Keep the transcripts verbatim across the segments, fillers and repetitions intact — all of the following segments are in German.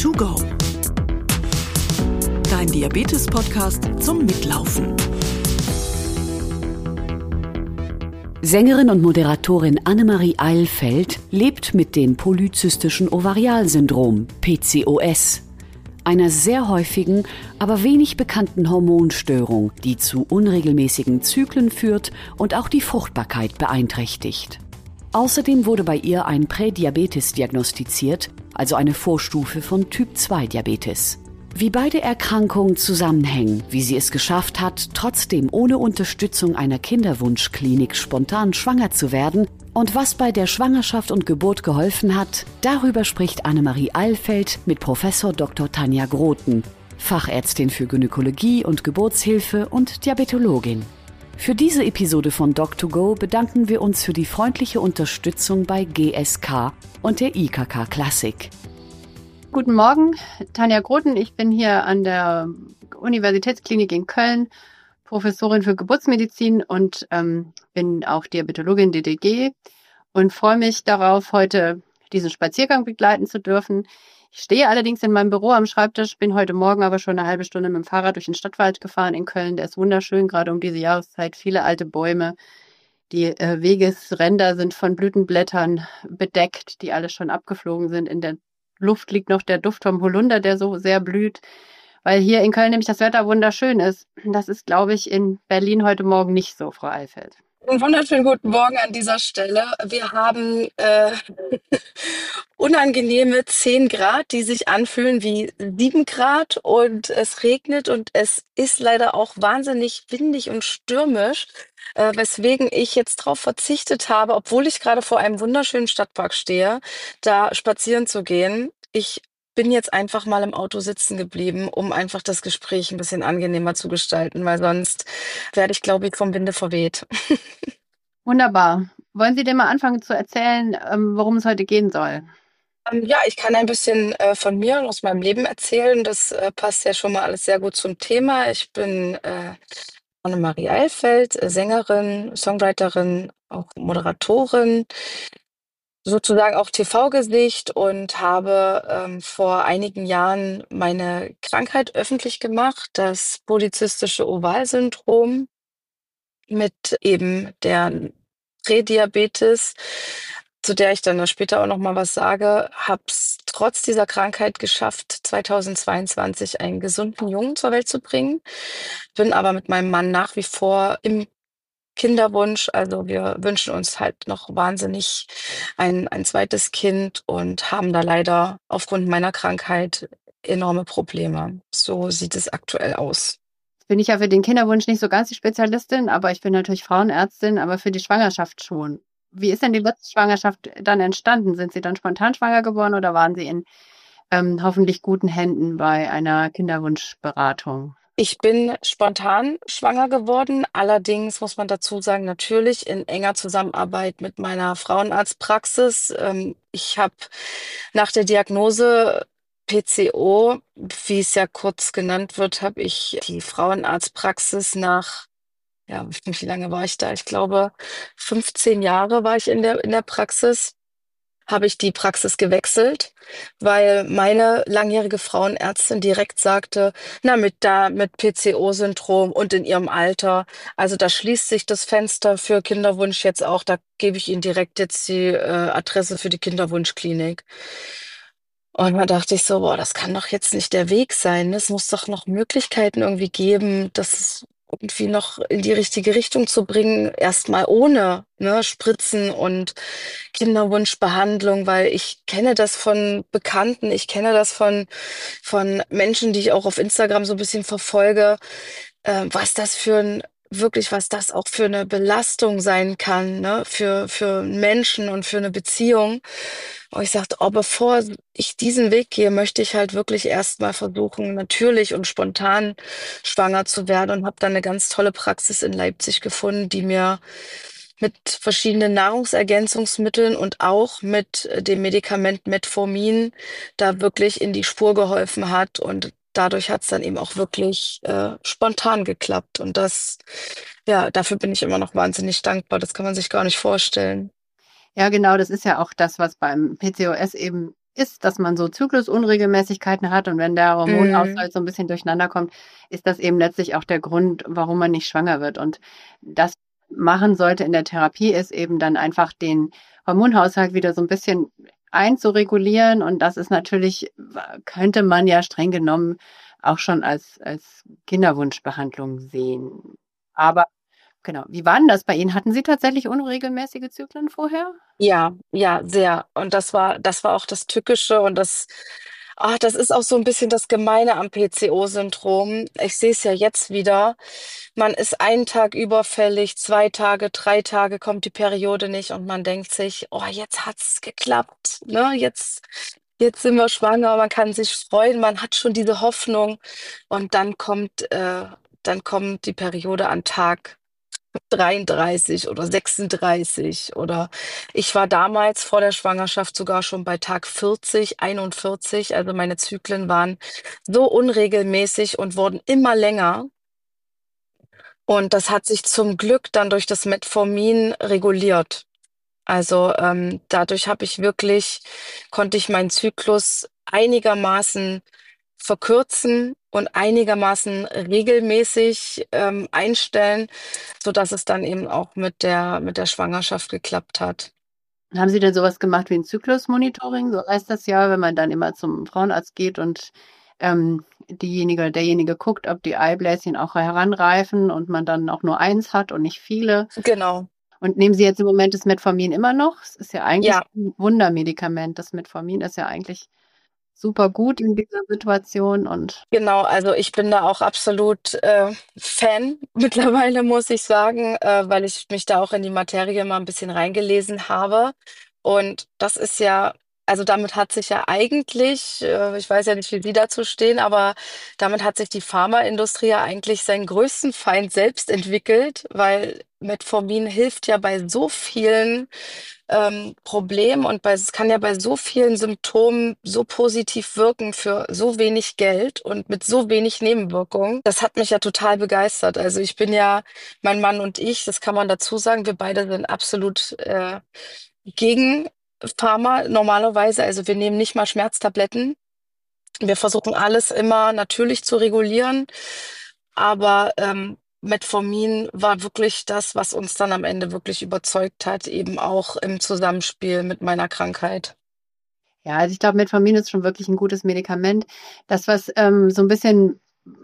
to go. Dein Diabetes-Podcast zum Mitlaufen. Sängerin und Moderatorin Annemarie Eilfeld lebt mit dem polyzystischen Ovarialsyndrom, P C O S, einer sehr häufigen, aber wenig bekannten Hormonstörung, die zu unregelmäßigen Zyklen führt und auch die Fruchtbarkeit beeinträchtigt. Außerdem wurde bei ihr ein Prädiabetes diagnostiziert, also eine Vorstufe von Typ zwei Diabetes. Wie beide Erkrankungen zusammenhängen, wie sie es geschafft hat, trotzdem ohne Unterstützung einer Kinderwunschklinik spontan schwanger zu werden und was bei der Schwangerschaft und Geburt geholfen hat, darüber spricht Annemarie Eilfeld mit Professor Doktor Tanja Groten, Fachärztin für Gynäkologie und Geburtshilfe und Diabetologin. Für diese Episode von Doc to Go bedanken wir uns für die freundliche Unterstützung bei G S K und der I K K Klassik. Guten Morgen, Tanja Groten. Ich bin hier an der Universitätsklinik in Köln, Professorin für Geburtsmedizin und ähm, bin auch Diabetologin D D G und freue mich darauf, heute diesen Spaziergang begleiten zu dürfen. Ich stehe allerdings in meinem Büro am Schreibtisch, bin heute Morgen aber schon eine halbe Stunde mit dem Fahrrad durch den Stadtwald gefahren in Köln. Der ist wunderschön, gerade um diese Jahreszeit. Viele alte Bäume. Die äh, Wegesränder sind von Blütenblättern bedeckt, die alle schon abgeflogen sind. In der Luft liegt noch der Duft vom Holunder, der so sehr blüht, weil hier in Köln nämlich das Wetter wunderschön ist. Das ist, glaube ich, in Berlin heute Morgen nicht so, Frau Eilfeld. Einen wunderschönen guten Morgen an dieser Stelle. Wir haben äh, unangenehme zehn Grad, die sich anfühlen wie sieben Grad und es regnet und es ist leider auch wahnsinnig windig und stürmisch, äh, weswegen ich jetzt darauf verzichtet habe, obwohl ich gerade vor einem wunderschönen Stadtpark stehe, da spazieren zu gehen. Ich bin jetzt einfach mal im Auto sitzen geblieben, um einfach das Gespräch ein bisschen angenehmer zu gestalten, weil sonst werde ich, glaube ich, vom Winde verweht. Wunderbar. Wollen Sie denn mal anfangen zu erzählen, ähm, worum es heute gehen soll? Ähm, ja, ich kann ein bisschen äh, von mir und aus meinem Leben erzählen. Das äh, passt ja schon mal alles sehr gut zum Thema. Ich bin äh, Annemarie Eilfeld, äh, Sängerin, Songwriterin, auch Moderatorin, sozusagen auch T V-Gesicht und habe ähm, vor einigen Jahren meine Krankheit öffentlich gemacht, das polyzystische Ovalsyndrom mit eben der Prädiabetes, zu der ich dann noch später auch noch mal was sage, habe es trotz dieser Krankheit geschafft, zweitausendzweiundzwanzig einen gesunden Jungen zur Welt zu bringen. Bin aber mit meinem Mann nach wie vor im Kinderwunsch. Also wir wünschen uns halt noch wahnsinnig ein, ein zweites Kind und haben da leider aufgrund meiner Krankheit enorme Probleme. So sieht es aktuell aus. Bin ich ja für den Kinderwunsch nicht so ganz die Spezialistin, aber ich bin natürlich Frauenärztin, aber für die Schwangerschaft schon. Wie ist denn die letzte Schwangerschaft dann entstanden? Sind Sie dann spontan schwanger geworden oder waren Sie in ähm, hoffentlich guten Händen bei einer Kinderwunschberatung? Ich bin spontan schwanger geworden, allerdings muss man dazu sagen, natürlich in enger Zusammenarbeit mit meiner Frauenarztpraxis. Ähm, ich habe nach der Diagnose P C O, wie es ja kurz genannt wird, habe ich die Frauenarztpraxis nach, ja, wie lange war ich da? Ich glaube, fünfzehn Jahre war ich in der, in der Praxis. Habe ich die Praxis gewechselt, weil meine langjährige Frauenärztin direkt sagte, na, mit da, mit P C O-Syndrom und in ihrem Alter, also da schließt sich das Fenster für Kinderwunsch jetzt auch, da gebe ich Ihnen direkt jetzt die äh, Adresse für die Kinderwunschklinik. Und da dachte ich so, boah, das kann doch jetzt nicht der Weg sein. Es muss doch noch Möglichkeiten irgendwie geben, das irgendwie noch in die richtige Richtung zu bringen, erstmal ohne, ne, Spritzen und Kinderwunschbehandlung, weil ich kenne das von Bekannten, ich kenne das von, von Menschen, die ich auch auf Instagram so ein bisschen verfolge, äh, was das für ein wirklich, was das auch für eine Belastung sein kann, ne, für, für einen Menschen und für eine Beziehung. Und ich sagte, oh, bevor ich diesen Weg gehe, möchte ich halt wirklich erstmal versuchen, natürlich und spontan schwanger zu werden und habe dann eine ganz tolle Praxis in Leipzig gefunden, die mir mit verschiedenen Nahrungsergänzungsmitteln und auch mit äh, dem Medikament Metformin da wirklich in die Spur geholfen hat. Und dadurch hat es dann eben auch wirklich äh, spontan geklappt. Und das, ja, dafür bin ich immer noch wahnsinnig dankbar. Das kann man sich gar nicht vorstellen. Ja, genau, das ist ja auch das, was beim P C O S eben ist, dass man so Zyklusunregelmäßigkeiten hat und wenn der Mm, Hormonhaushalt so ein bisschen durcheinander kommt, ist das eben letztlich auch der Grund, warum man nicht schwanger wird. Und das machen sollte in der Therapie, ist eben dann einfach den Hormonhaushalt wieder so ein bisschen einzuregulieren. Und das ist natürlich, könnte man ja streng genommen auch schon als, als Kinderwunschbehandlung sehen. Aber genau, wie war denn das bei Ihnen? Hatten Sie tatsächlich unregelmäßige Zyklen vorher? ja, ja, sehr. Und das war, das war auch das Tückische und das, ah, das ist auch so ein bisschen das Gemeine am P C O-Syndrom. Ich sehe es ja jetzt wieder. Man ist einen Tag überfällig, zwei Tage, drei Tage kommt die Periode nicht und man denkt sich, oh, jetzt hat's geklappt, ne? Jetzt, jetzt sind wir schwanger, man kann sich freuen, man hat schon diese Hoffnung und dann kommt, äh, dann kommt die Periode an Tag dreiunddreißig oder sechsunddreißig oder ich war damals vor der Schwangerschaft sogar schon bei Tag vierzig, einundvierzig. Also meine Zyklen waren so unregelmäßig und wurden immer länger. Und das hat sich zum Glück dann durch das Metformin reguliert. Also ähm, dadurch habe ich wirklich, konnte ich meinen Zyklus einigermaßen verkürzen und einigermaßen regelmäßig ähm, einstellen, sodass es dann eben auch mit der, mit der Schwangerschaft geklappt hat. Haben Sie denn sowas gemacht wie ein Zyklusmonitoring? So heißt das ja, wenn man dann immer zum Frauenarzt geht und ähm, diejenige oder derjenige guckt, ob die Eibläschen auch heranreifen und man dann auch nur eins hat und nicht viele. Genau. Und nehmen Sie jetzt im Moment das Metformin immer noch? Es ist ja eigentlich Ja, ein Wundermedikament. Das Metformin ist ja eigentlich super gut in dieser Situation und genau. Also ich bin da auch absolut äh, Fan mittlerweile, muss ich sagen, äh, weil ich mich da auch in die Materie mal ein bisschen reingelesen habe. Und das ist ja, also damit hat sich ja eigentlich, äh, ich weiß ja nicht, wie Sie dazu stehen, aber damit hat sich die Pharmaindustrie ja eigentlich seinen größten Feind selbst entwickelt, weil Metformin hilft ja bei so vielen ähm, Problem und bei, es kann ja bei so vielen Symptomen so positiv wirken für so wenig Geld und mit so wenig Nebenwirkungen. Das hat mich ja total begeistert. Also ich bin ja, mein Mann und ich, das kann man dazu sagen, wir beide sind absolut äh, gegen Pharma normalerweise. Also wir nehmen nicht mal Schmerztabletten. Wir versuchen alles immer natürlich zu regulieren, aber ähm, Metformin war wirklich das, was uns dann am Ende wirklich überzeugt hat, eben auch im Zusammenspiel mit meiner Krankheit. ja, also ich glaube, Metformin ist schon wirklich ein gutes Medikament. Das, was ähm, so ein bisschen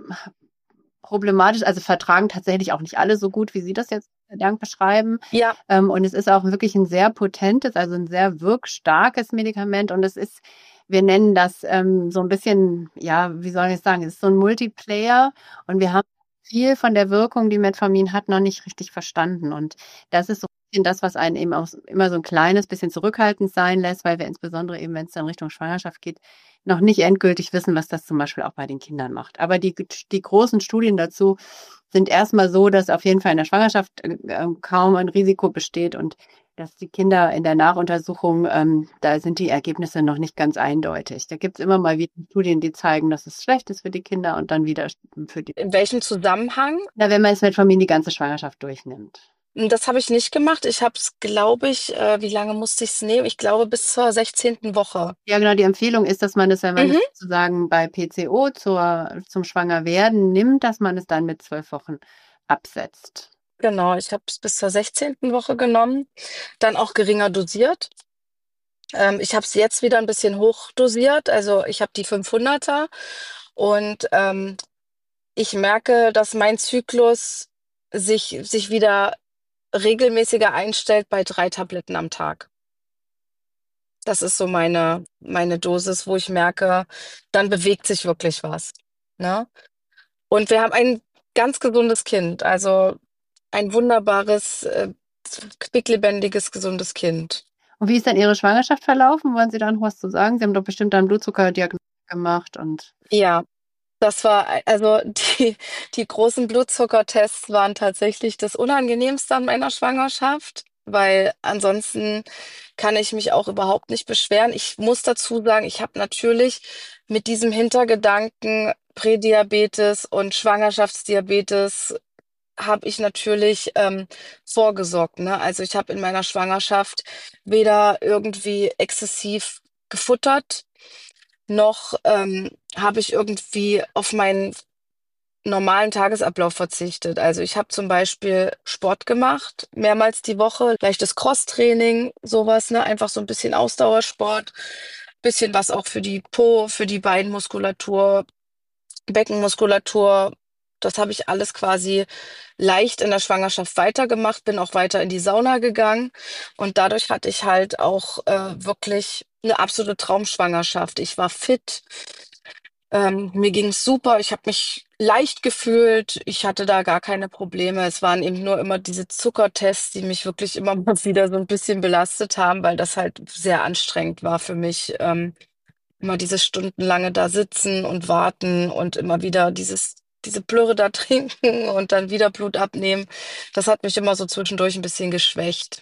problematisch, also vertragen tatsächlich auch nicht alle so gut, wie Sie das jetzt Dank beschreiben. Ja, Ähm, und es ist auch wirklich ein sehr potentes, also ein sehr wirkstarkes Medikament. Und es ist, wir nennen das ähm, so ein bisschen, ja, wie soll ich sagen, es ist so ein Multiplayer und wir haben viel von der Wirkung, die Metformin hat, noch nicht richtig verstanden. Und das ist so ein bisschen das, was einen eben auch immer so ein kleines bisschen zurückhaltend sein lässt, weil wir insbesondere eben, wenn es dann Richtung Schwangerschaft geht, noch nicht endgültig wissen, was das zum Beispiel auch bei den Kindern macht. Aber die, die großen Studien dazu sind erstmal so, dass auf jeden Fall in der Schwangerschaft äh, kaum ein Risiko besteht und dass die Kinder in der Nachuntersuchung, ähm, da sind die Ergebnisse noch nicht ganz eindeutig. Da gibt es immer mal wieder Studien, die zeigen, dass es schlecht ist für die Kinder und dann wieder für die, in welchem Zusammenhang? na, wenn man es mit Familien die ganze Schwangerschaft durchnimmt. Das habe ich nicht gemacht. Ich habe es, glaube ich, äh, wie lange musste ich es nehmen? Ich glaube bis zur sechzehnten Woche. Ja, genau, die Empfehlung ist, dass man es, wenn man es Mhm. sozusagen bei P C O zur, zum Schwangerwerden nimmt, dass man es dann mit zwölf Wochen absetzt. Genau, ich habe es bis zur sechzehnten Woche genommen, dann auch geringer dosiert. Ähm, ich habe es jetzt wieder ein bisschen hochdosiert, also ich habe die fünfhunderter und ähm, ich merke, dass mein Zyklus sich, sich wieder regelmäßiger einstellt bei drei Tabletten am Tag. Das ist so meine, meine Dosis, wo ich merke, dann bewegt sich wirklich was. Ne? Und wir haben ein ganz gesundes Kind, also ein wunderbares, äh, quicklebendiges, gesundes Kind. Und wie ist dann Ihre Schwangerschaft verlaufen? Wollen Sie da noch was zu sagen? Sie haben doch bestimmt dann Blutzuckerdiagnose gemacht und Ja, das war, also die, die großen Blutzuckertests waren tatsächlich das Unangenehmste an meiner Schwangerschaft, weil ansonsten kann ich mich auch überhaupt nicht beschweren. Ich muss dazu sagen, ich habe natürlich mit diesem Hintergedanken Prädiabetes und Schwangerschaftsdiabetes habe ich natürlich ähm, vorgesorgt, ne? Also ich habe in meiner Schwangerschaft weder irgendwie exzessiv gefuttert, noch ähm, habe ich irgendwie auf meinen normalen Tagesablauf verzichtet. Also ich habe zum Beispiel Sport gemacht, mehrmals die Woche, leichtes Crosstraining, sowas, ne? Einfach so ein bisschen Ausdauersport, bisschen was auch für die Po, für die Beinmuskulatur, Beckenmuskulatur. Das habe ich alles quasi leicht in der Schwangerschaft weitergemacht, bin auch weiter in die Sauna gegangen und dadurch hatte ich halt auch äh, wirklich eine absolute Traumschwangerschaft. Ich war fit, ähm, mir ging's super, ich habe mich leicht gefühlt, ich hatte da gar keine Probleme. Es waren eben nur immer diese Zuckertests, die mich wirklich immer mal wieder so ein bisschen belastet haben, weil das halt sehr anstrengend war für mich. Ähm, immer dieses stundenlange da sitzen und warten und immer wieder dieses, diese Plörre da trinken und dann wieder Blut abnehmen. Das hat mich immer so zwischendurch ein bisschen geschwächt.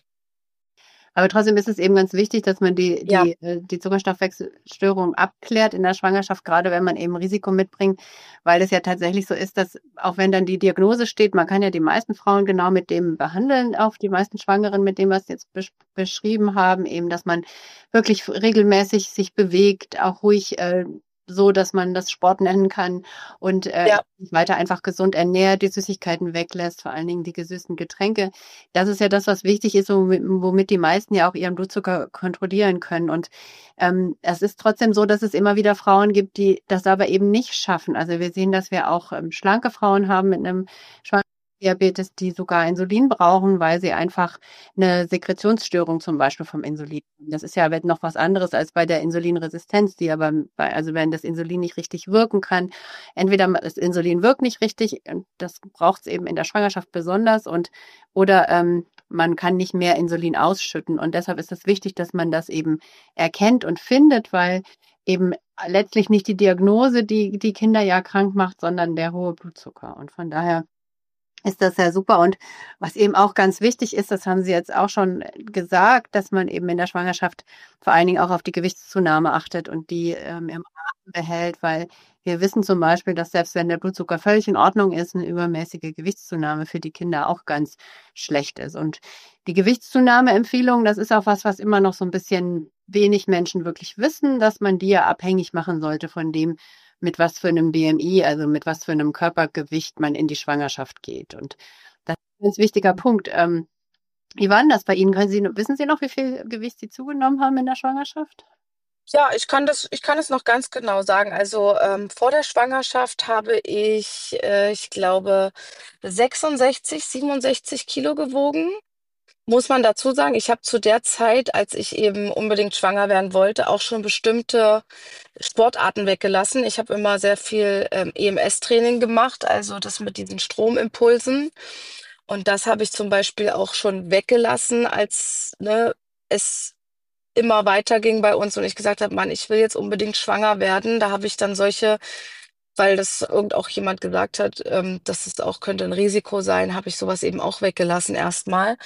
Aber trotzdem ist es eben ganz wichtig, dass man die, Ja, die, äh, die Zuckerstoffwechselstörung abklärt in der Schwangerschaft, gerade wenn man eben Risiko mitbringt, weil es ja tatsächlich so ist, dass auch wenn dann die Diagnose steht, man kann ja die meisten Frauen genau mit dem behandeln, auch die meisten Schwangeren mit dem, was Sie jetzt besch beschrieben haben, eben, dass man wirklich regelmäßig sich bewegt, auch ruhig äh, so, dass man das Sport nennen kann und äh, ja, sich weiter einfach gesund ernährt, die Süßigkeiten weglässt, vor allen Dingen die gesüßten Getränke. Das ist ja das, was wichtig ist, womit, womit die meisten ja auch ihren Blutzucker kontrollieren können. Und ähm, es ist trotzdem so, dass es immer wieder Frauen gibt, die das aber eben nicht schaffen. Also wir sehen, dass wir auch ähm, schlanke Frauen haben mit einem Diabetes, die sogar Insulin brauchen, weil sie einfach eine Sekretionsstörung zum Beispiel vom Insulin haben. Das ist ja noch was anderes als bei der Insulinresistenz, die aber, bei, also wenn das Insulin nicht richtig wirken kann, entweder das Insulin wirkt nicht richtig, und das braucht es eben in der Schwangerschaft besonders, und oder ähm, man kann nicht mehr Insulin ausschütten. Und deshalb ist es wichtig, dass man das eben erkennt und findet, weil eben letztlich nicht die Diagnose, die die Kinder ja krank macht, sondern der hohe Blutzucker. Und von daher ist das ja super. Und was eben auch ganz wichtig ist, das haben Sie jetzt auch schon gesagt, dass man eben in der Schwangerschaft vor allen Dingen auch auf die Gewichtszunahme achtet und die ähm, im Rahmen behält, weil wir wissen zum Beispiel, dass selbst wenn der Blutzucker völlig in Ordnung ist, eine übermäßige Gewichtszunahme für die Kinder auch ganz schlecht ist. Und die Gewichtszunahmeempfehlung, das ist auch was, was immer noch so ein bisschen wenig Menschen wirklich wissen, dass man die ja abhängig machen sollte von dem, mit was für einem B M I, also mit was für einem Körpergewicht man in die Schwangerschaft geht. Und das ist ein ganz wichtiger Punkt. Ähm, wie war denn das bei Ihnen? Können Sie, wissen Sie noch, wie viel Gewicht Sie zugenommen haben in der Schwangerschaft? ja, ich kann das, ich kann es noch ganz genau sagen. Also ähm, vor der Schwangerschaft habe ich, äh, ich glaube, sechsundsechzig, siebenundsechzig Kilo gewogen. Muss man dazu sagen, ich habe zu der Zeit, als ich eben unbedingt schwanger werden wollte, auch schon bestimmte Sportarten weggelassen. Ich habe immer sehr viel ähm, E M S-Training gemacht, also das mit diesen Stromimpulsen. Und das habe ich zum Beispiel auch schon weggelassen, als ne, es immer weiterging bei uns und ich gesagt habe, Mann, ich will jetzt unbedingt schwanger werden. Da habe ich dann solche, weil das irgend auch jemand gesagt hat, ähm, dass es auch könnte ein Risiko sein, habe ich sowas eben auch weggelassen erstmal.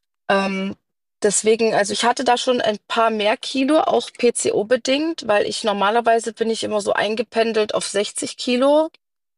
Ähm, deswegen, also ich hatte da schon ein paar mehr Kilo, auch P C O-bedingt, weil ich normalerweise bin ich immer so eingependelt auf sechzig Kilo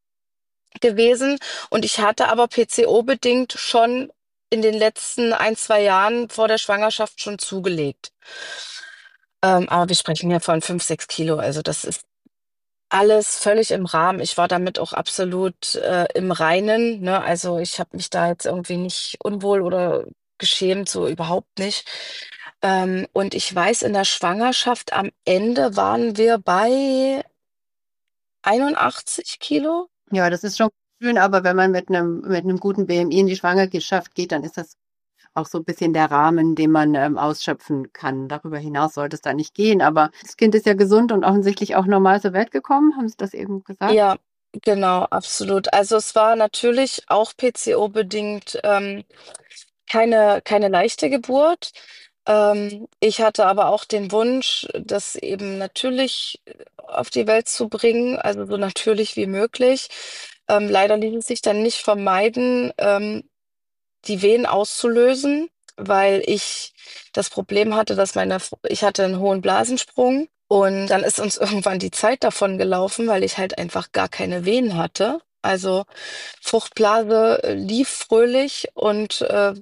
gewesen und ich hatte aber P C O-bedingt schon in den letzten ein, zwei Jahren vor der Schwangerschaft schon zugelegt. Ähm, aber wir sprechen ja von fünf, sechs Kilo, also das ist alles völlig im Rahmen. Ich war damit auch absolut äh, im Reinen, ne? Also ich habe mich da jetzt irgendwie nicht unwohl oder geschämt, so überhaupt nicht. Ähm, und ich weiß, in der Schwangerschaft am Ende waren wir bei einundachtzig Kilo. Ja, das ist schon schön, aber wenn man mit einem, mit einem guten B M I in die Schwangerschaft geht, dann ist das auch so ein bisschen der Rahmen, den man ähm, ausschöpfen kann. Darüber hinaus sollte es da nicht gehen. Aber das Kind ist ja gesund und offensichtlich auch normal zur Welt gekommen. Haben Sie das eben gesagt? Ja, genau, absolut. Also es war natürlich auch P C O-bedingt ähm, keine, keine leichte Geburt. Ähm, ich hatte aber auch den Wunsch, das eben natürlich auf die Welt zu bringen, also so natürlich wie möglich. Ähm, leider ließ es sich dann nicht vermeiden, ähm, die Wehen auszulösen, weil ich das Problem hatte, dass meine, ich hatte einen hohen Blasensprung und dann ist uns irgendwann die Zeit davon gelaufen, weil ich halt einfach gar keine Wehen hatte. Also Fruchtblase äh, lief fröhlich und äh,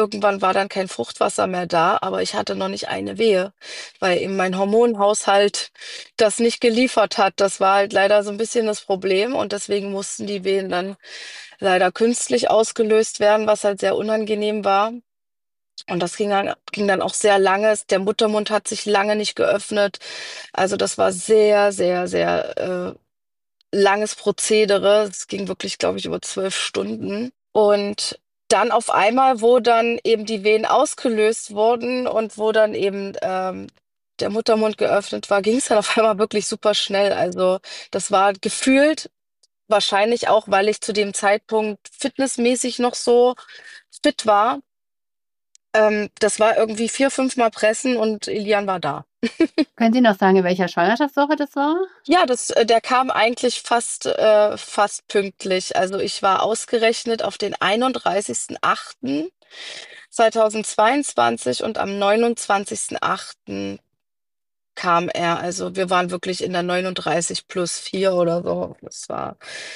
irgendwann war dann kein Fruchtwasser mehr da, aber ich hatte noch nicht eine Wehe, weil eben mein Hormonhaushalt das nicht geliefert hat. Das war halt leider so ein bisschen das Problem und deswegen mussten die Wehen dann leider künstlich ausgelöst werden, was halt sehr unangenehm war. Und das ging dann, ging dann auch sehr lange. Der Muttermund hat sich lange nicht geöffnet. Also das war sehr, sehr, sehr äh, langes Prozedere. Es ging wirklich, glaube ich, über zwölf Stunden. Und dann auf einmal, wo dann eben die Wehen ausgelöst wurden und wo dann eben ähm, der Muttermund geöffnet war, ging es dann auf einmal wirklich super schnell. Also das war gefühlt wahrscheinlich auch, weil ich zu dem Zeitpunkt fitnessmäßig noch so fit war. Ähm, das war irgendwie vier, fünfmal pressen und Elian war da. Können Sie noch sagen, in welcher Schwangerschaftswoche das war? Ja, das, äh, der kam eigentlich fast, äh, fast pünktlich. Also ich war ausgerechnet auf den einunddreißigsten achten zweitausendzweiundzwanzig und am neunundzwanzigsten achten kam er. Also wir waren wirklich in der neununddreißig plus vier oder so. Das war,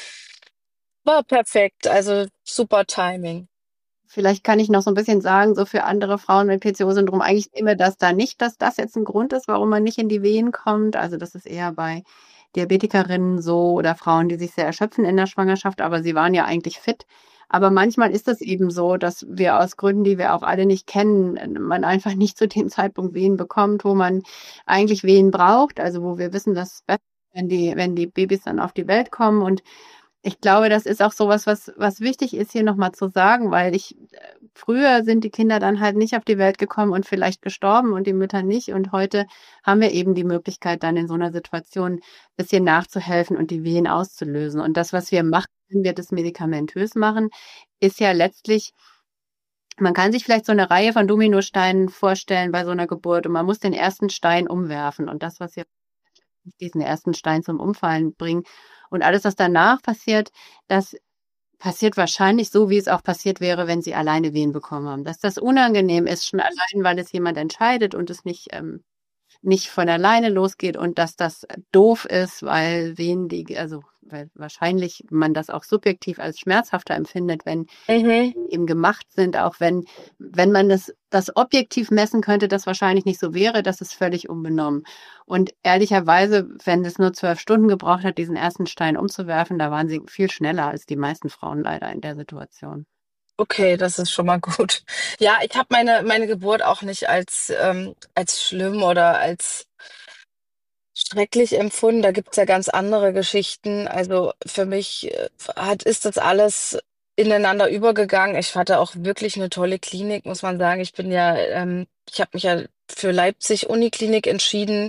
war perfekt. Also super Timing. Vielleicht kann ich noch so ein bisschen sagen, so für andere Frauen mit P C O-Syndrom, eigentlich nehmen wir das da nicht, dass das jetzt ein Grund ist, warum man nicht in die Wehen kommt. Also das ist eher bei Diabetikerinnen so oder Frauen, die sich sehr erschöpfen in der Schwangerschaft, aber sie waren ja eigentlich fit. Aber manchmal ist es eben so, dass wir aus Gründen, die wir auch alle nicht kennen, man einfach nicht zu dem Zeitpunkt Wehen bekommt, wo man eigentlich Wehen braucht. Also wo wir wissen, dass es besser ist, wenn die, wenn die Babys dann auf die Welt kommen. Und ich glaube, das ist auch sowas, was, was wichtig ist, hier nochmal zu sagen, weil ich, äh, früher sind die Kinder dann halt nicht auf die Welt gekommen und vielleicht gestorben und die Mütter nicht. Und heute haben wir eben die Möglichkeit, dann in so einer Situation ein bisschen nachzuhelfen und die Wehen auszulösen. Und das, was wir machen, wenn wir das medikamentös machen, ist ja letztlich, man kann sich vielleicht so eine Reihe von Dominosteinen vorstellen bei so einer Geburt und man muss den ersten Stein umwerfen. Und das, was wir diesen ersten Stein zum Umfallen bringen. Und alles, was danach passiert, das passiert wahrscheinlich so, wie es auch passiert wäre, wenn sie alleine Wehen bekommen haben. Dass das unangenehm ist, schon allein, weil es jemand entscheidet und es nicht ähm, nicht von alleine losgeht und dass das doof ist, weil wen die, also weil wahrscheinlich man das auch subjektiv als schmerzhafter empfindet, wenn Mhm. die eben gemacht sind, auch wenn, wenn man das, das objektiv messen könnte, das wahrscheinlich nicht so wäre, das ist völlig unbenommen. Und ehrlicherweise, wenn es nur zwölf Stunden gebraucht hat, diesen ersten Stein umzuwerfen, da waren sie viel schneller als die meisten Frauen leider in der Situation. Okay, das ist schon mal gut. Ja, ich habe meine, meine Geburt auch nicht als, ähm, als schlimm oder als schrecklich empfunden. Da gibt's ja ganz andere Geschichten. Also für mich äh, hat, ist das alles ineinander übergegangen. Ich hatte auch wirklich eine tolle Klinik, muss man sagen. Ich bin ja, ähm, ich habe mich ja für Leipzig Uniklinik entschieden.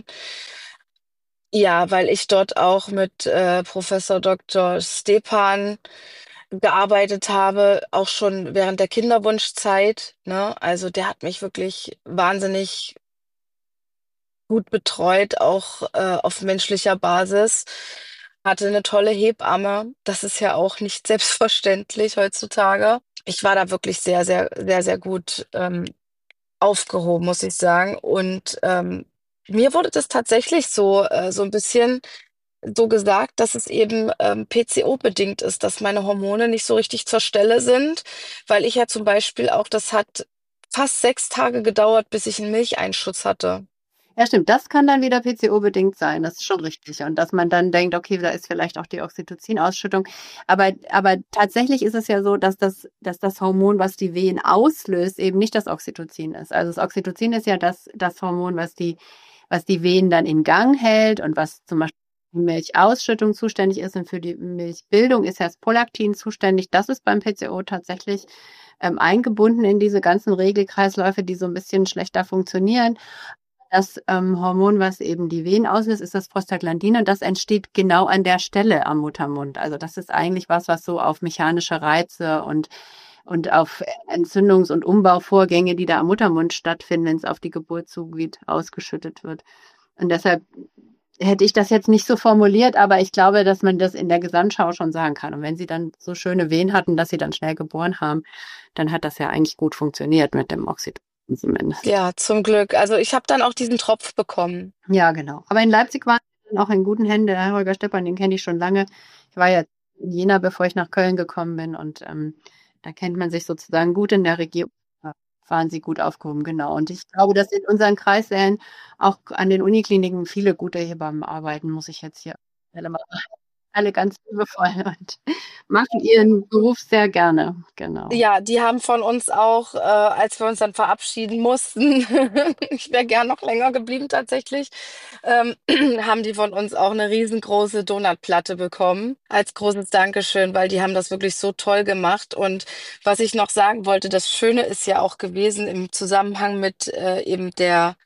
Ja, weil ich dort auch mit äh, Professor Doktor Stepan gearbeitet habe, auch schon während der Kinderwunschzeit, ne? Also der hat mich wirklich wahnsinnig gut betreut, auch äh, auf menschlicher Basis. Hatte eine tolle Hebamme. Das ist ja auch nicht selbstverständlich heutzutage. Ich war da wirklich sehr, sehr, sehr, sehr gut ähm, aufgehoben, muss ich sagen. Und ähm, mir wurde das tatsächlich so, äh, so ein bisschen so gesagt, dass es eben ähm, P C O-bedingt ist, dass meine Hormone nicht so richtig zur Stelle sind, weil ich ja zum Beispiel auch, das hat fast sechs Tage gedauert, bis ich einen Milcheinschuss hatte. Ja, stimmt. Das kann dann wieder P C O-bedingt sein. Das ist schon richtig. Und dass man dann denkt, okay, da ist vielleicht auch die Oxytocin-Ausschüttung. Aber, aber tatsächlich ist es ja so, dass das, dass das Hormon, was die Wehen auslöst, eben nicht das Oxytocin ist. Also das Oxytocin ist ja das, das Hormon, was die, was die Wehen dann in Gang hält und was zum Beispiel für die Milchausschüttung zuständig ist und für die Milchbildung ist ja das Prolaktin zuständig. Das ist beim P C O tatsächlich ähm, eingebunden in diese ganzen Regelkreisläufe, die so ein bisschen schlechter funktionieren. Das ähm, Hormon, was eben die Wehen auslöst, ist das Prostaglandin und das entsteht genau an der Stelle am Muttermund. Also das ist eigentlich was, was so auf mechanische Reize und, und auf Entzündungs- und Umbauvorgänge, die da am Muttermund stattfinden, wenn es auf die Geburt zugeht, ausgeschüttet wird. Und deshalb hätte ich das jetzt nicht so formuliert, aber ich glaube, dass man das in der Gesamtschau schon sagen kann. Und wenn sie dann so schöne Wehen hatten, dass sie dann schnell geboren haben, dann hat das ja eigentlich gut funktioniert mit dem Oxytocin zumindest. Ja, zum Glück. Also ich habe dann auch diesen Tropf bekommen. Ja, genau. Aber in Leipzig waren wir dann auch in guten Händen. Der Herr Holger Stepan, den kenne ich schon lange. Ich war ja in Jena, bevor ich nach Köln gekommen bin. Und ähm, da kennt man sich sozusagen gut in der Region. waren Sie gut aufgehoben, genau. Und ich glaube, dass in unseren Kreissälen auch an den Unikliniken viele gute Hebammen arbeiten, muss ich jetzt hier alle mal alle ganz liebevoll und machen ihren Beruf sehr gerne, genau. Ja, die haben von uns auch, äh, als wir uns dann verabschieden mussten, ich wäre gern noch länger geblieben tatsächlich, ähm, haben die von uns auch eine riesengroße Donutplatte bekommen als großes Dankeschön, weil die haben das wirklich so toll gemacht. Und was ich noch sagen wollte, das Schöne ist ja auch gewesen im Zusammenhang mit äh, eben der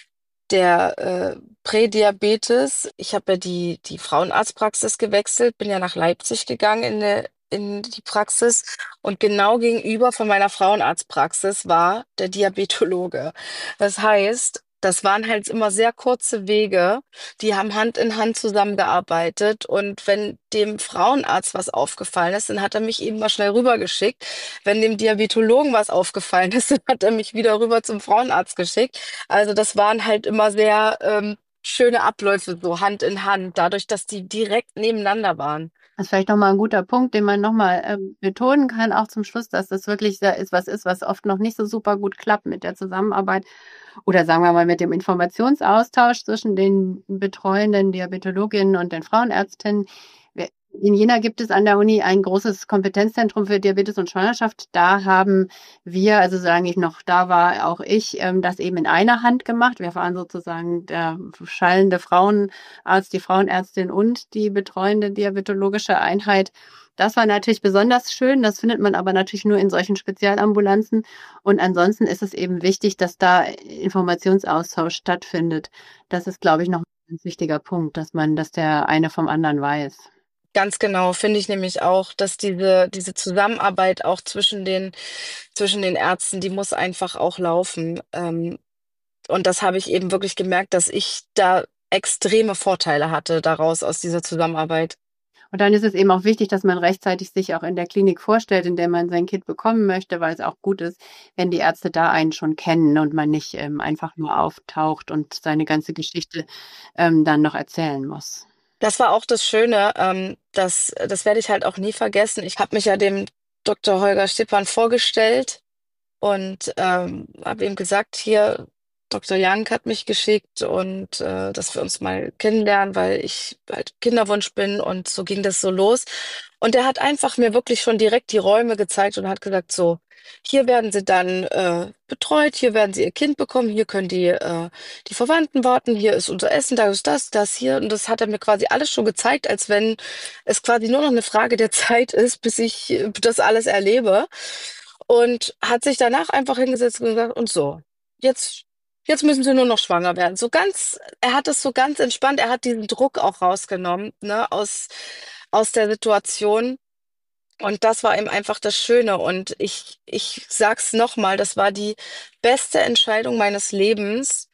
der äh, Prädiabetes. Ich habe ja die, die Frauenarztpraxis gewechselt, bin ja nach Leipzig gegangen in, eine, in die Praxis und genau gegenüber von meiner Frauenarztpraxis war der Diabetologe. Das heißt, das waren halt immer sehr kurze Wege. Die haben Hand in Hand zusammengearbeitet und wenn dem Frauenarzt was aufgefallen ist, dann hat er mich eben mal schnell rübergeschickt. Wenn dem Diabetologen was aufgefallen ist, dann hat er mich wieder rüber zum Frauenarzt geschickt. Also das waren halt immer sehr ähm, schöne Abläufe, so Hand in Hand, dadurch, dass die direkt nebeneinander waren. Das ist vielleicht nochmal ein guter Punkt, den man nochmal ähm, betonen kann, auch zum Schluss, dass das wirklich sehr ist, was ist, was oft noch nicht so super gut klappt mit der Zusammenarbeit oder sagen wir mal mit dem Informationsaustausch zwischen den betreuenden Diabetologinnen und den Frauenärztinnen. Wir- In Jena gibt es an der Uni ein großes Kompetenzzentrum für Diabetes und Schwangerschaft. Da haben wir, also solange ich noch da war, auch ich, ähm, das eben in einer Hand gemacht. Wir waren sozusagen der schallende Frauenarzt, die Frauenärztin und die betreuende diabetologische Einheit. Das war natürlich besonders schön. Das findet man aber natürlich nur in solchen Spezialambulanzen. Und ansonsten ist es eben wichtig, dass da Informationsaustausch stattfindet. Das ist, glaube ich, noch ein ganz wichtiger Punkt, dass man, dass der eine vom anderen weiß. Ganz genau, finde ich nämlich auch, dass diese, diese Zusammenarbeit auch zwischen den, zwischen den Ärzten, die muss einfach auch laufen. Ähm, und das habe ich eben wirklich gemerkt, dass ich da extreme Vorteile hatte daraus aus dieser Zusammenarbeit. Und dann ist es eben auch wichtig, dass man rechtzeitig sich auch in der Klinik vorstellt, in der man sein Kind bekommen möchte, weil es auch gut ist, wenn die Ärzte da einen schon kennen und man nicht ähm, einfach nur auftaucht und seine ganze Geschichte ähm, dann noch erzählen muss. Das war auch das Schöne, ähm, das, das werde ich halt auch nie vergessen. Ich habe mich ja dem Doktor Holger Stippan vorgestellt und ähm, habe ihm gesagt, hier, Doktor Young hat mich geschickt und äh, dass wir uns mal kennenlernen, weil ich halt Kinderwunsch bin und so ging das so los. Und er hat einfach mir wirklich schon direkt die Räume gezeigt und hat gesagt, so, hier werden sie dann äh, betreut, hier werden sie ihr Kind bekommen, hier können die, äh, die Verwandten warten, hier ist unser Essen, da ist das, das hier. Und das hat er mir quasi alles schon gezeigt, als wenn es quasi nur noch eine Frage der Zeit ist, bis ich äh, das alles erlebe. Und hat sich danach einfach hingesetzt und gesagt, und so, jetzt, jetzt müssen sie nur noch schwanger werden. So ganz, er hat es so ganz entspannt, er hat diesen Druck auch rausgenommen, ne, aus, aus der Situation. Und das war eben einfach das Schöne. Und ich, ich sag's nochmal, das war die beste Entscheidung meines Lebens,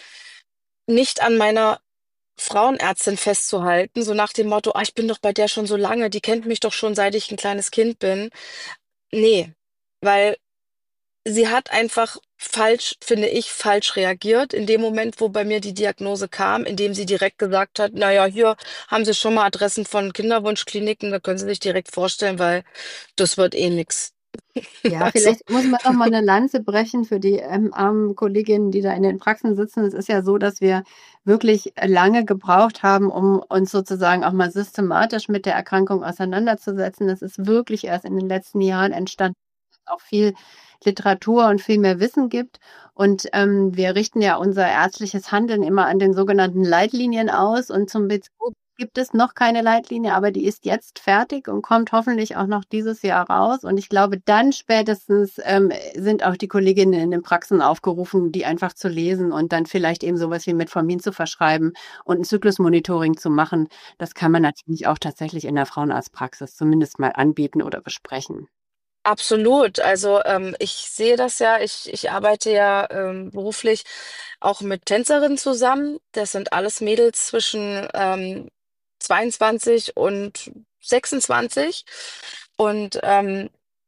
nicht an meiner Frauenärztin festzuhalten, so nach dem Motto, ah, ich bin doch bei der schon so lange, die kennt mich doch schon, seit ich ein kleines Kind bin. Nee, weil sie hat einfach falsch, finde ich, falsch reagiert in dem Moment, wo bei mir die Diagnose kam, indem sie direkt gesagt hat, naja, hier haben Sie schon mal Adressen von Kinderwunschkliniken, da können Sie sich direkt vorstellen, weil das wird eh nix. Ja, Also, vielleicht muss man noch mal eine Lanze brechen für die ähm, armen Kolleginnen, die da in den Praxen sitzen. Es ist ja so, dass wir wirklich lange gebraucht haben, um uns sozusagen auch mal systematisch mit der Erkrankung auseinanderzusetzen. Das ist wirklich erst in den letzten Jahren entstanden, auch viel Literatur und viel mehr Wissen gibt. Und ähm, wir richten ja unser ärztliches Handeln immer an den sogenannten Leitlinien aus. Und zum Bezug gibt es noch keine Leitlinie, aber die ist jetzt fertig und kommt hoffentlich auch noch dieses Jahr raus. Und ich glaube, dann spätestens ähm, sind auch die Kolleginnen in den Praxen aufgerufen, die einfach zu lesen und dann vielleicht eben sowas wie Metformin zu verschreiben und ein Zyklusmonitoring zu machen. Das kann man natürlich auch tatsächlich in der Frauenarztpraxis zumindest mal anbieten oder besprechen. absolut. Also ähm, ich sehe das ja, ich, ich arbeite ja ähm, beruflich auch mit Tänzerinnen zusammen. Das sind alles Mädels zwischen ähm, zweiundzwanzig und sechsundzwanzig. Und ähm,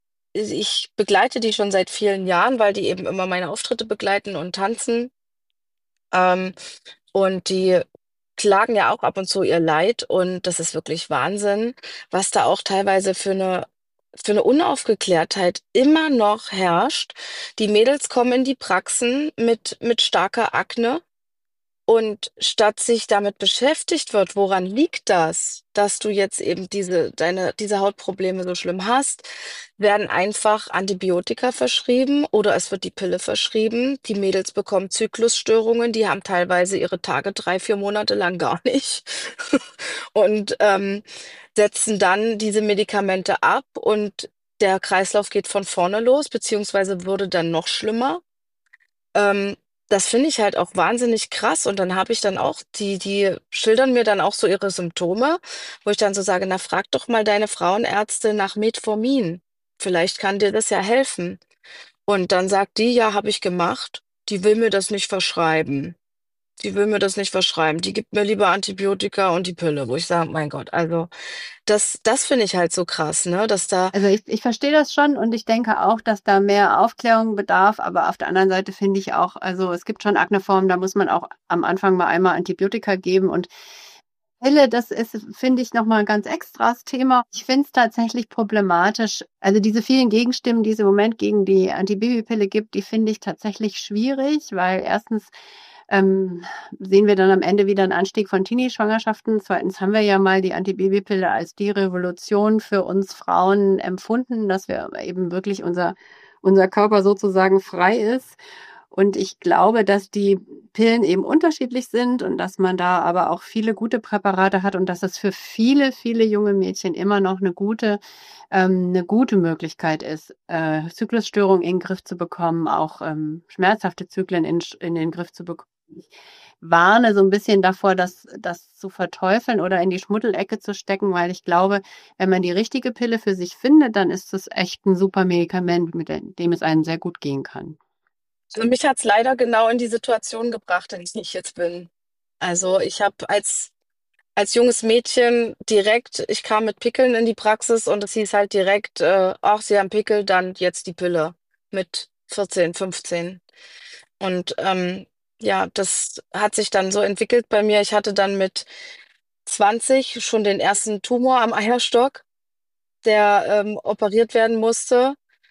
ich begleite die schon seit vielen Jahren, weil die eben immer meine Auftritte begleiten und tanzen. Ähm, und die klagen ja auch ab und zu ihr Leid. Und das ist wirklich Wahnsinn, was da auch teilweise für eine für eine Unaufgeklärtheit immer noch herrscht. Die Mädels kommen in die Praxen mit, mit starker Akne. Und statt sich damit beschäftigt wird, woran liegt das, dass du jetzt eben diese, deine, diese Hautprobleme so schlimm hast, werden einfach Antibiotika verschrieben oder es wird die Pille verschrieben. Die Mädels bekommen Zyklusstörungen, die haben teilweise ihre Tage drei, vier Monate lang gar nicht und ähm, setzen dann diese Medikamente ab und der Kreislauf geht von vorne los, beziehungsweise würde dann noch schlimmer. Ähm, Das finde ich halt auch wahnsinnig krass. Und dann habe ich dann auch, die, die schildern mir dann auch so ihre Symptome, wo ich dann so sage, na, frag doch mal deine Frauenärzte nach Metformin. Vielleicht kann dir das ja helfen. Und dann sagt die, ja, habe ich gemacht. Die will mir das nicht verschreiben. Die will mir das nicht verschreiben. Die gibt mir lieber Antibiotika und die Pille, wo ich sage, mein Gott, also das, das finde ich halt so krass, ne, dass da, Also ich, ich verstehe das schon und ich denke auch, dass da mehr Aufklärung bedarf, aber auf der anderen Seite finde ich auch, also es gibt schon Akneformen, da muss man auch am Anfang mal einmal Antibiotika geben und Pille, das ist, finde ich, nochmal ein ganz extras Thema. Ich finde es tatsächlich problematisch. Also diese vielen Gegenstimmen, die es im Moment gegen die Antibabypille gibt, die finde ich tatsächlich schwierig, weil erstens ähm, sehen wir dann am Ende wieder einen Anstieg von Teenie-Schwangerschaften. Zweitens haben wir ja mal die Antibabypille als die Revolution für uns Frauen empfunden, dass wir eben wirklich unser, unser Körper sozusagen frei ist. Und ich glaube, dass die Pillen eben unterschiedlich sind und dass man da aber auch viele gute Präparate hat und dass es für viele, viele junge Mädchen immer noch eine gute, ähm, eine gute Möglichkeit ist, äh, Zyklusstörungen in den Griff zu bekommen, auch ähm, schmerzhafte Zyklen in, in den Griff zu bekommen. Ich warne so ein bisschen davor, das, das zu verteufeln oder in die Schmuddelecke zu stecken, weil ich glaube, wenn man die richtige Pille für sich findet, dann ist es echt ein super Medikament, mit dem es einem sehr gut gehen kann. also mich hat's leider genau in die Situation gebracht, in der ich jetzt bin. Also ich habe als als junges Mädchen direkt, ich kam mit Pickeln in die Praxis und es hieß halt direkt, äh, ach, Sie haben Pickel, dann jetzt die Pille mit vierzehn, fünfzehn. Und ähm, ja, das hat sich dann so entwickelt bei mir. Ich hatte dann mit zwanzig schon den ersten Tumor am Eierstock, der ähm, operiert werden musste.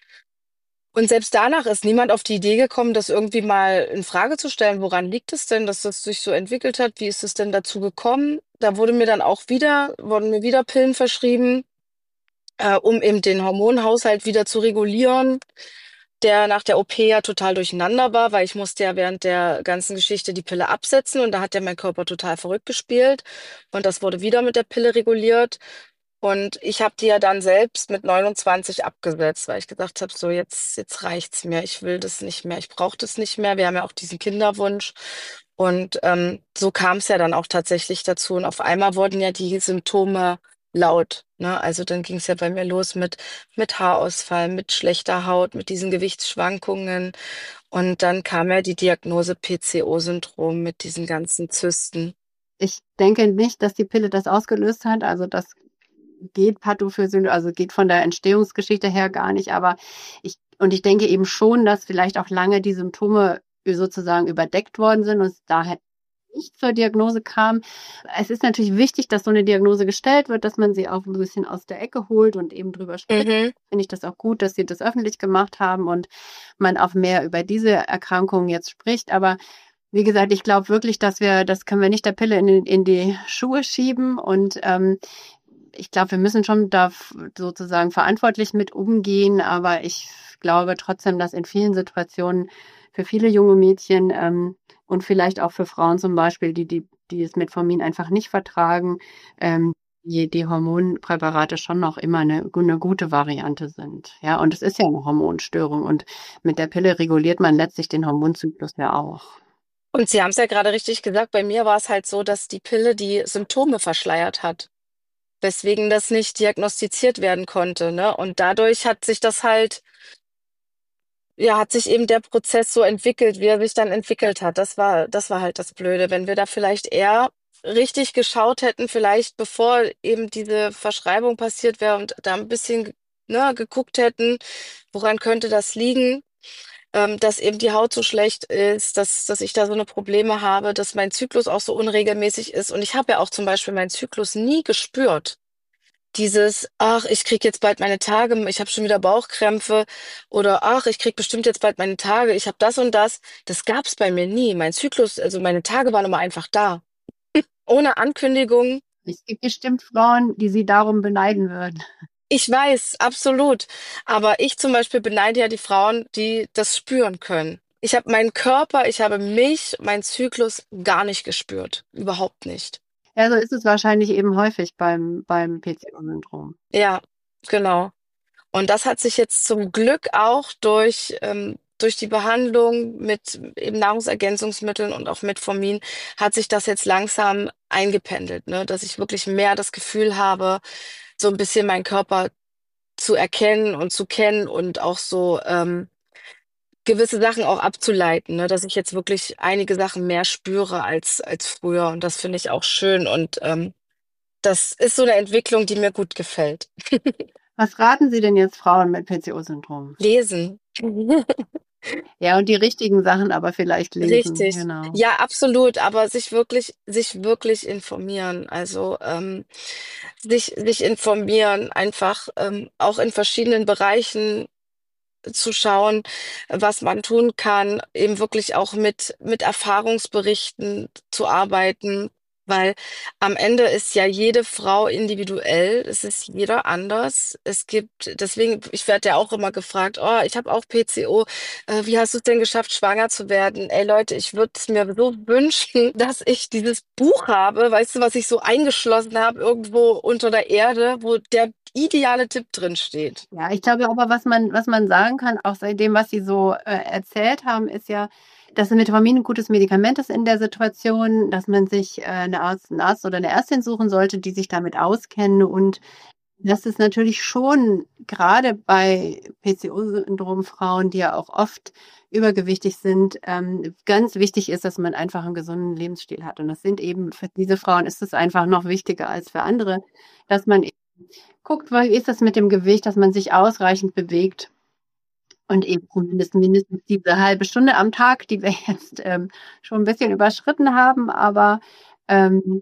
Und selbst danach ist niemand auf die Idee gekommen, das irgendwie mal in Frage zu stellen. Woran liegt es denn, dass das sich so entwickelt hat? Wie ist es denn dazu gekommen? Da wurde mir dann auch wieder, wurden mir wieder Pillen verschrieben, äh, um eben den Hormonhaushalt wieder zu regulieren, der nach der O P ja total durcheinander war, weil ich musste ja während der ganzen Geschichte die Pille absetzen und da hat ja mein Körper total verrückt gespielt und das wurde wieder mit der Pille reguliert. Und ich habe die ja dann selbst mit neunundzwanzig abgesetzt, weil ich gesagt habe, so jetzt, jetzt reicht's mir. Ich will das nicht mehr. Ich brauche das nicht mehr. Wir haben ja auch diesen Kinderwunsch. Und ähm, so kam es ja dann auch tatsächlich dazu. Und auf einmal wurden ja die Symptome laut. Ne? Also dann ging es ja bei mir los mit, mit Haarausfall, mit schlechter Haut, mit diesen Gewichtsschwankungen. Und dann kam ja die Diagnose P C O-Syndrom mit diesen ganzen Zysten. Ich denke nicht, dass die Pille das ausgelöst hat. Also das geht Pathophysiologie, also geht von der Entstehungsgeschichte her gar nicht. Aber ich, und ich denke eben schon, dass vielleicht auch lange die Symptome sozusagen überdeckt worden sind und es daher nicht zur Diagnose kam. Es ist natürlich wichtig, dass so eine Diagnose gestellt wird, dass man sie auch ein bisschen aus der Ecke holt und eben drüber spricht. Mhm. Finde ich das auch gut, dass sie das öffentlich gemacht haben und man auch mehr über diese Erkrankungen jetzt spricht. Aber wie gesagt, ich glaube wirklich, dass wir, das können wir nicht der Pille in, in die Schuhe schieben und ähm, ich glaube, wir müssen schon da sozusagen verantwortlich mit umgehen, aber ich glaube trotzdem, dass in vielen Situationen für viele junge Mädchen ähm, und vielleicht auch für Frauen zum Beispiel, die, die, die es Metformin einfach nicht vertragen, ähm, die, die Hormonpräparate schon noch immer eine, eine gute Variante sind. Ja, und es ist ja eine Hormonstörung und mit der Pille reguliert man letztlich den Hormonzyklus ja auch. Und Sie haben es ja gerade richtig gesagt, bei mir war es halt so, dass die Pille die Symptome verschleiert hat, weswegen das nicht diagnostiziert werden konnte, ne? Und dadurch hat sich das halt, ja, hat sich eben der Prozess so entwickelt, wie er sich dann entwickelt hat. Das war, das war halt das Blöde. Wenn wir da vielleicht eher richtig geschaut hätten, vielleicht bevor eben diese Verschreibung passiert wäre und da ein bisschen, ne, geguckt hätten, woran könnte das liegen? Ähm, dass eben die Haut so schlecht ist, dass, dass ich da so eine Probleme habe, dass mein Zyklus auch so unregelmäßig ist. Und ich habe ja auch zum Beispiel meinen Zyklus nie gespürt. dieses, ach, ich krieg jetzt bald meine Tage, ich habe schon wieder Bauchkrämpfe oder ach, ich krieg bestimmt jetzt bald meine Tage, ich habe das und das. Das gab's bei mir nie. Mein Zyklus, also meine Tage waren immer einfach da. Ohne Ankündigung. Es gibt bestimmt Frauen, die Sie darum beneiden würden. Ich weiß, absolut. Aber ich zum Beispiel beneide ja die Frauen, die das spüren können. Ich habe meinen Körper, ich habe mich, meinen Zyklus gar nicht gespürt. Überhaupt nicht. Ja, so ist es wahrscheinlich eben häufig beim, beim P C O-Syndrom. Ja, genau. Und das hat sich jetzt zum Glück auch durch, ähm, durch die Behandlung mit eben Nahrungsergänzungsmitteln und auch Metformin hat sich das jetzt langsam eingependelt, ne? Dass ich wirklich mehr das Gefühl habe, so ein bisschen meinen Körper zu erkennen und zu kennen und auch so ähm, gewisse Sachen auch abzuleiten, ne? Dass ich jetzt wirklich einige Sachen mehr spüre als, als früher. Und das finde ich auch schön. Und ähm, das ist so eine Entwicklung, die mir gut gefällt. Was raten Sie denn jetzt Frauen mit P C O-Syndrom? Lesen. Ja, und die richtigen Sachen aber vielleicht lesen, Richtig. genau. Ja, absolut. Aber sich wirklich, sich wirklich informieren. Also ähm, sich, sich informieren, einfach ähm, auch in verschiedenen Bereichen zu schauen, was man tun kann, eben wirklich auch mit, mit Erfahrungsberichten zu arbeiten, weil am Ende ist ja jede Frau individuell, es ist jeder anders. Es gibt, deswegen, ich werde ja auch immer gefragt, oh, ich habe auch P C O, äh, wie hast du es denn geschafft, schwanger zu werden? Ey Leute, ich würde es mir so wünschen, dass ich dieses Buch habe, weißt du, was ich so eingeschlossen habe, irgendwo unter der Erde, wo der ideale Tipp drin steht. Ja, ich glaube aber, was man, was man sagen kann, auch seitdem, was Sie so äh, erzählt haben, ist ja, dass Metformin ein gutes Medikament ist in der Situation, dass man sich äh, eine Arzt, einen Arzt oder eine Ärztin suchen sollte, die sich damit auskennen. Und das ist natürlich schon gerade bei P C O-Syndrom-Frauen, die ja auch oft übergewichtig sind, ähm, ganz wichtig ist, dass man einfach einen gesunden Lebensstil hat. Und das sind eben, für diese Frauen ist es einfach noch wichtiger als für andere, dass man eben guckt, wie ist das mit dem Gewicht, dass man sich ausreichend bewegt. Und eben zumindest mindestens diese halbe Stunde am Tag, die wir jetzt ähm, schon ein bisschen überschritten haben, aber ähm,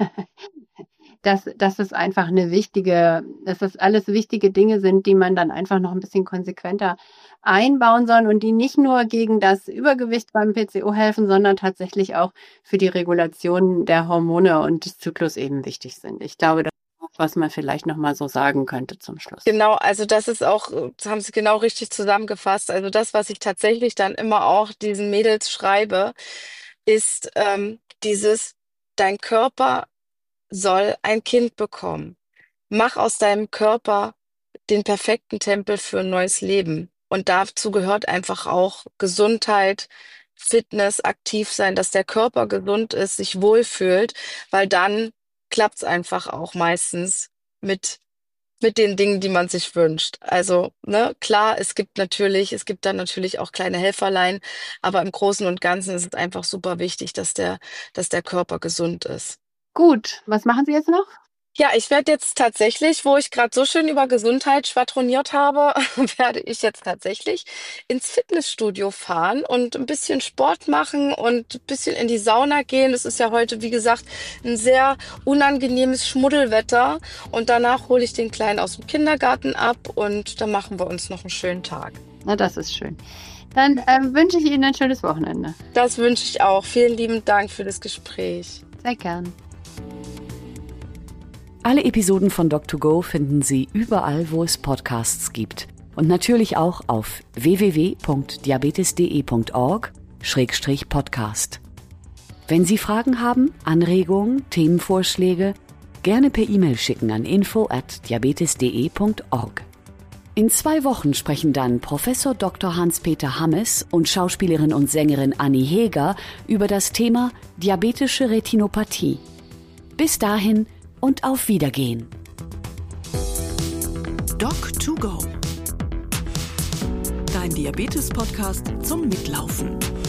dass, dass es einfach eine wichtige, dass das alles wichtige Dinge sind, die man dann einfach noch ein bisschen konsequenter einbauen soll und die nicht nur gegen das Übergewicht beim P C O helfen, sondern tatsächlich auch für die Regulation der Hormone und des Zyklus eben wichtig sind. Ich glaube, das was man vielleicht noch mal so sagen könnte zum Schluss. Genau, also das ist auch, das haben Sie genau richtig zusammengefasst. Also das, was ich tatsächlich dann immer auch diesen Mädels schreibe, ist ähm, dieses, dein Körper soll ein Kind bekommen. Mach aus deinem Körper den perfekten Tempel für ein neues Leben. Und dazu gehört einfach auch Gesundheit, Fitness, aktiv sein, dass der Körper gesund ist, sich wohlfühlt, weil dann klappt es einfach auch meistens mit, mit den Dingen, die man sich wünscht. Also, ne, klar, es gibt natürlich, es gibt dann natürlich auch kleine Helferlein, aber im Großen und Ganzen ist es einfach super wichtig, dass der, dass der Körper gesund ist. Gut, was machen Sie jetzt noch? Ja, ich werde jetzt tatsächlich, wo ich gerade so schön über Gesundheit schwadroniert habe, werde ich jetzt tatsächlich ins Fitnessstudio fahren und ein bisschen Sport machen und ein bisschen in die Sauna gehen. Es ist ja heute, wie gesagt, ein sehr unangenehmes Schmuddelwetter. Und danach hole ich den Kleinen aus dem Kindergarten ab und dann machen wir uns noch einen schönen Tag. Na, das ist schön. Dann ähm, wünsche ich Ihnen ein schönes Wochenende. Das wünsche ich auch. Vielen lieben Dank für das Gespräch. Sehr gern. Alle Episoden von Doc to Go finden Sie überall, wo es Podcasts gibt. Und natürlich auch auf w w w punkt diabetes punkt de punkt org schrägstrich podcast. Wenn Sie Fragen haben, Anregungen, Themenvorschläge, gerne per E-Mail schicken an info at diabetes punkt de punkt org. In zwei Wochen sprechen dann Professor Doktor Hans-Peter Hammes und Schauspielerin und Sängerin Anni Heger über das Thema diabetische Retinopathie. Bis dahin und auf Wiedergehen. Doc to Go. Dein Diabetes-Podcast zum Mitlaufen.